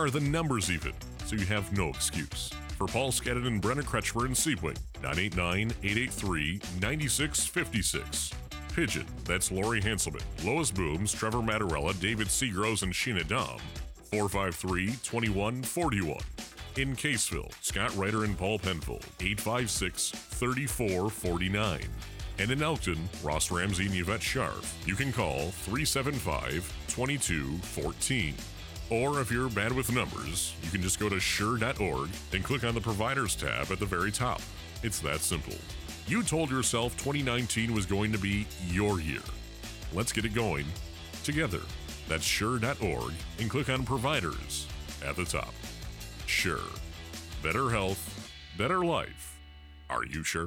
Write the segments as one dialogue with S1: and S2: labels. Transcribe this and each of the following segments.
S1: are the numbers even, so you have no excuse. For Paul Skadden and Brenna Kretschmer in Sebring, 989-883-9656. Pigeon, that's Lori Hanselman. Lois Booms, Trevor Mattarella, David Seagroves, and Sheena Dom, 453-2141. In Caseville, Scott Ryder and Paul Penfold, 856-3449. And in Elkton, Ross Ramsey and Yvette Scharf. You can call 375-2214. Or if you're bad with numbers, you can just go to sure.org and click on the Providers tab at the very top. It's that simple. You told yourself 2019 was going to be your year. Let's get it going together. That's sure.org and click on Providers at the top. Sure. Better health, better life. Are you sure?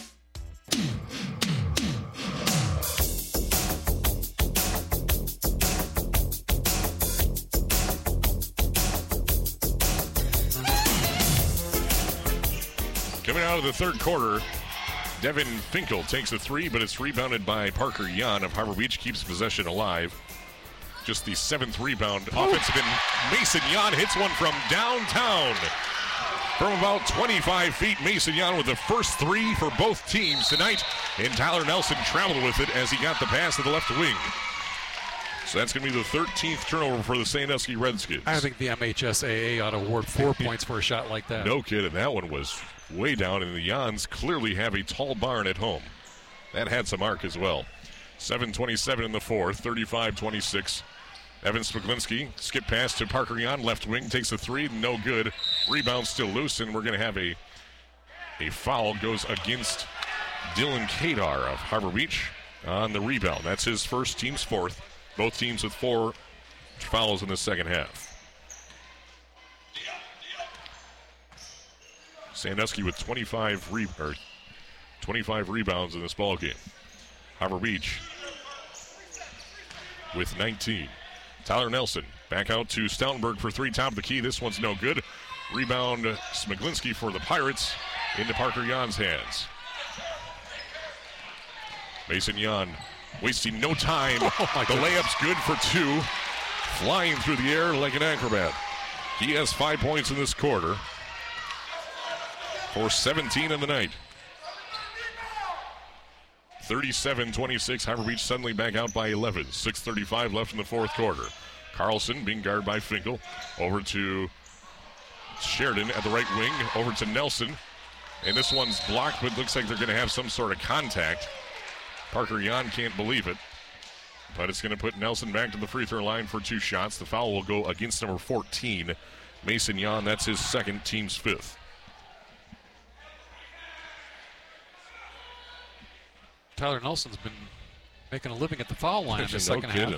S1: Coming out of the third quarter, Devin Finkel takes a three, but it's rebounded by Parker Yan of Harbor Beach, keeps possession alive. Just the seventh rebound. Offensive, and Mason Yan hits one from downtown. From about 25 feet, Mason Yan with the first three for both teams tonight. And Tyler Nelson traveled with it as he got the pass to the left wing. So that's going to be the 13th turnover for the Sandusky Redskins.
S2: I think the MHSAA ought to award 4 points for a shot like that.
S1: No kidding. That one was way down, and the Yans clearly have a tall barn at home. That had some arc as well. 7:27 in the fourth, 35-26. Evan Smiglinski, skip pass to Parker Yan, left wing, takes a three, no good. Rebound still loose, and we're going to have a foul goes against Dylan Kadar of Harbor Beach on the rebound. That's his first, team's fourth. Both teams with 4 fouls in the second half. Sandusky with 25 rebounds in this ball game. Harbor Beach with 19. Tyler Nelson back out to Stoutenberg for three, top of the key. This one's no good. Rebound Smiglinski for the Pirates into Parker Yan's hands. Mason Yan wasting no time. The layup's good for two. Flying through the air like an acrobat. He has 5 points in this quarter for 17 in the night. 37-26, Harbor Beach suddenly back out by 11. 6:35 left in the fourth quarter. Carlson being guarded by Finkel. Over to Sheridan at the right wing. Over to Nelson. And this one's blocked, but looks like they're going to have some sort of contact. Parker Yan can't believe it. But it's going to put Nelson back to the free throw line for 2 shots. The foul will go against number 14, Mason Yan. That's his second, team's 5th.
S2: Tyler Nelson's been making a living at the foul line in the second half.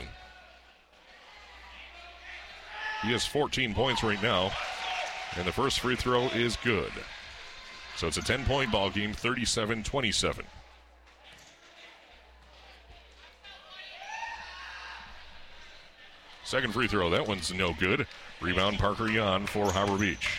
S1: He has 14 points right now, and the first free throw is good. So it's a 10-point ball game, 37-27. Second free throw, that one's no good. Rebound Parker Yan for Harbor Beach.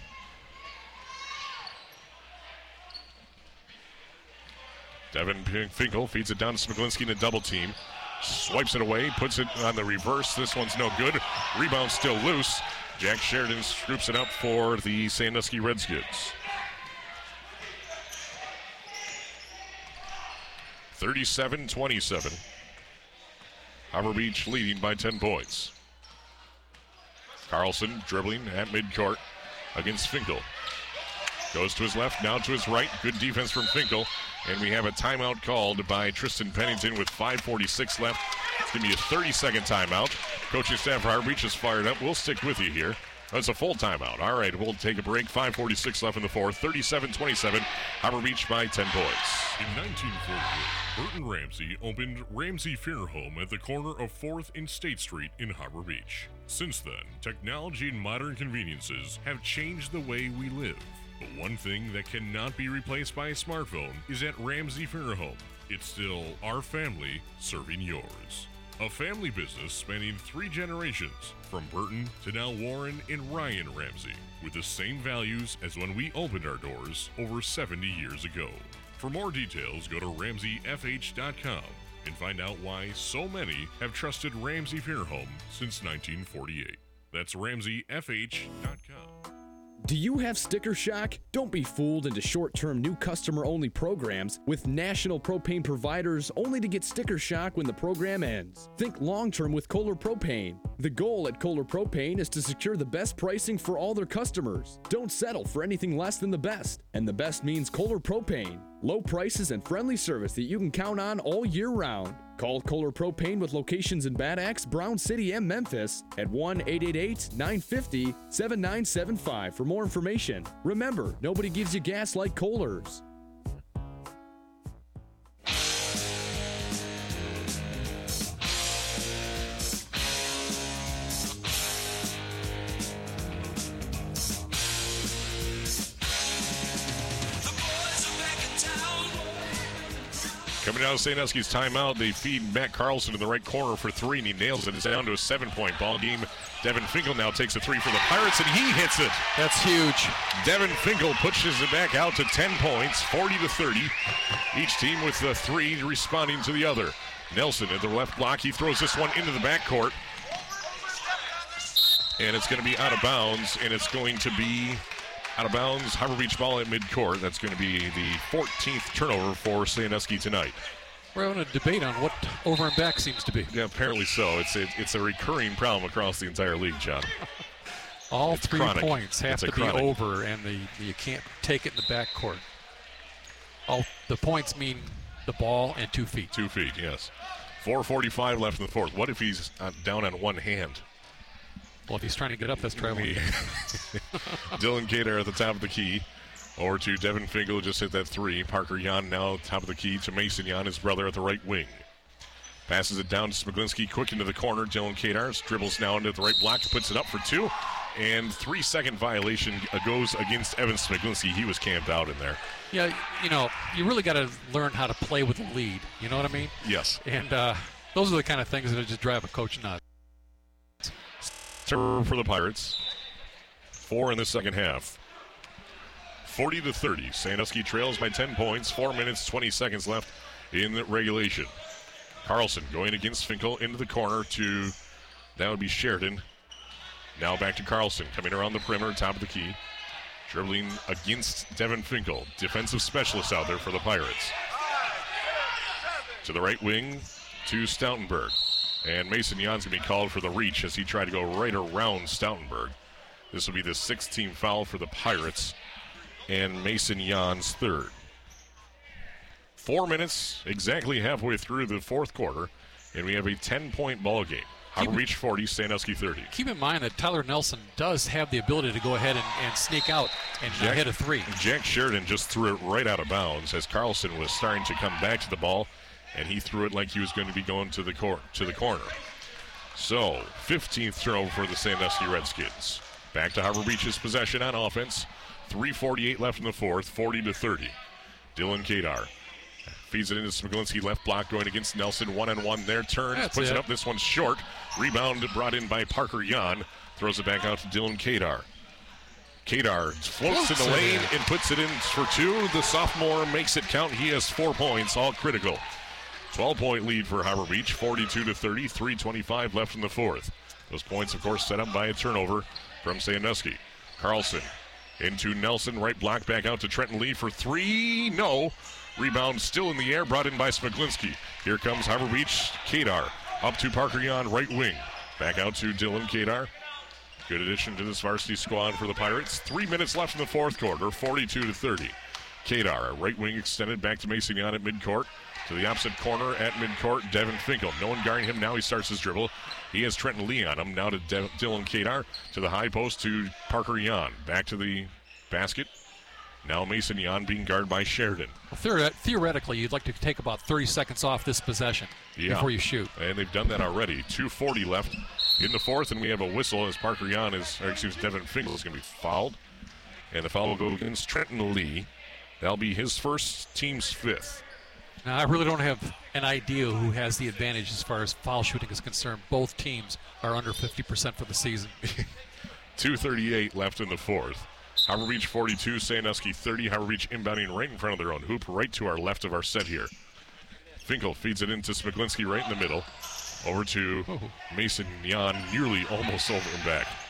S1: Devin Finkel feeds it down to Smiglinski in a double team. Swipes it away, puts it on the reverse. This one's no good. Rebound still loose. Jack Sheridan scoops it up for the Sandusky Redskins. 37-27. Harbor Beach leading by 10 points. Carlson dribbling at midcourt against Finkel. Goes to his left, now to his right. Good defense from Finkel. And we have a timeout called by Tristan Pennington with 5:46 left. It's going to be a 30-second timeout. Coaching staff for Harbor Beach is fired up. We'll stick with you here. That's a full timeout. All right, we'll take a break. 5:46 left in the fourth. 37-27. Harbor Beach by 10 points. In 1948, Burton Ramsey opened Ramsey Funeral Home at the corner of 4th and State Street in Harbor Beach. Since then, technology and modern conveniences have changed the way we live. But one thing that cannot be replaced by a smartphone is at Ramsey Funeral Home. It's still our family serving yours. A family business spanning 3 generations, from Burton to now Warren and Ryan Ramsey, with the same values as when we opened our doors over 70 years ago. For more details, go to RamseyFH.com and find out why so many have trusted Ramsey Funeral Home since 1948. That's RamseyFH.com.
S3: Do you have sticker shock? Don't be fooled into short-term new customer-only programs with national propane providers only to get sticker shock when the program ends. Think long-term with Kohler Propane. The goal at Kohler Propane is to secure the best pricing for all their customers. Don't settle for anything less than the best. And the best means Kohler Propane. Low prices and friendly service that you can count on all year round. Call Kohler Propane with locations in Bad Axe, Brown City, and Memphis at 1-888-950-7975 for more information. Remember, nobody gives you gas like Kohler's.
S1: Coming out of Sandusky's timeout, they feed Matt Carlson in the right corner for three, and he nails it. It's down to a 7-point ball game. Devin Finkel now takes a three for the Pirates, and he hits it.
S2: That's huge.
S1: Devin Finkel pushes it back out to 10 points, 40-30. Each team with the three responding to the other. Nelson at the left block. He throws this one into the backcourt. And it's going to be out of bounds, and it's going to be out of bounds. Harbor Beach ball at midcourt. That's going to be the 14th turnover for Sandusky tonight.
S2: We're having a debate on what over and back seems to be.
S1: Yeah, apparently so. It's a recurring problem across the entire league, John.
S2: All
S1: it's
S2: 3
S1: chronic.
S2: points have to be
S1: chronic.
S2: over, and you can't take it in the backcourt. All the points mean the ball and 2 feet.
S1: 2 feet, yes. 4:45 left in the fourth. What if he's down on one hand?
S2: Well, if he's trying to get up, that's traveling.
S1: Dylan Cater at the top of the key. Over to Devin Finkel, just hit that three. Parker Jan now top of the key to Mason Jan, his brother, at the right wing. Passes it down to Smiglinski, quick into the corner. Dylan Cater dribbles now into the right block, puts it up for two. And 3-second violation goes against Evan Smiglinski. He was camped out in there.
S2: Yeah, you really got to learn how to play with a lead. You know what I mean?
S1: Yes.
S2: And those are the kind of things that just drive a coach nuts.
S1: Turnover for the Pirates. 4 in the second half. 40-30. Sandusky trails by 10 points. 4 minutes, 20 seconds left in the regulation. Carlson going against Finkel into the corner to, that would be Sheridan. Now back to Carlson, coming around the perimeter, top of the key. Dribbling against Devin Finkel. Defensive specialist out there for the Pirates. To the right wing, to Stoutenberg. And Mason Jan's going to be called for the reach as he tried to go right around Stoutenberg. This will be the 6th team foul for the Pirates. And Mason Jan's third. 4 minutes, exactly halfway through the fourth quarter, and we have a 10-point ball game. Harbor Beach 40, Sandusky 30.
S2: Keep in mind that Tyler Nelson does have the ability to go ahead and sneak out and hit a three.
S1: Jack Sheridan just threw it right out of bounds as Carlson was starting to come back to the ball, and he threw it like he was going to be going to the corner. So, 15th turnover for the Sandusky Redskins. Back to Harbor Beach's possession on offense. 3:48 left in the fourth, 40-30. Dylan Kadar feeds it into Smiglinski, left block going against Nelson. One-on-one there, turns, puts it up. This one's short. Rebound brought in by Parker Jan. Throws it back out to Dylan Kadar. Kadar floats in the lane and puts it in for two. The sophomore makes it count. He has 4 points, all critical. 12-point lead for Harbor Beach, 42-30, 3:25 left in the fourth. Those points, of course, set up by a turnover from Sandusky. Carlson into Nelson, right block, back out to Trenton Lee for three. No. Rebound still in the air, brought in by Smiglinski. Here comes Harbor Beach. Kadar up to Parker Jan, right wing. Back out to Dylan Kadar. Good addition to this varsity squad for the Pirates. 3 minutes left in the fourth quarter, 42-30. Kadar, right wing extended back to Mason Jan at midcourt. To the opposite corner at midcourt, Devin Finkel. No one guarding him. Now he starts his dribble. He has Trenton Lee on him. Now to Dylan Kadar. To the high post to Parker Jan. Back to the basket. Now Mason Jan being guarded by Sheridan.
S2: Well, theoretically, you'd like to take about 30 seconds off this possession before you shoot.
S1: And they've done that already. 2:40 left in the fourth, and we have a whistle as Parker Jan Devin Finkel is going to be fouled. And the foul will go against Trenton Lee. That'll be his first, team's fifth.
S2: Now, I really don't have an idea who has the advantage as far as foul shooting is concerned. Both teams are under 50% for the season.
S1: 2:38 left in the fourth. Harbor Beach 42, Sandusky 30. Harbor Beach inbounding right in front of their own hoop, right to our left of our set here. Finkel feeds it into Smiglinski right in the middle. Over to Mason Jan, nearly almost over and back.